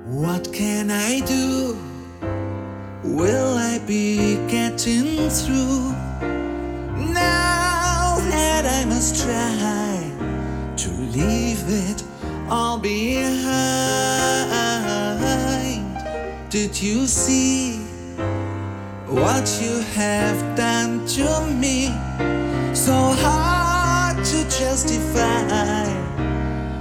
What can I do? Will I be getting through? Now that I must try to leave it all behind. Did you see what you have done to me? So hard to justify.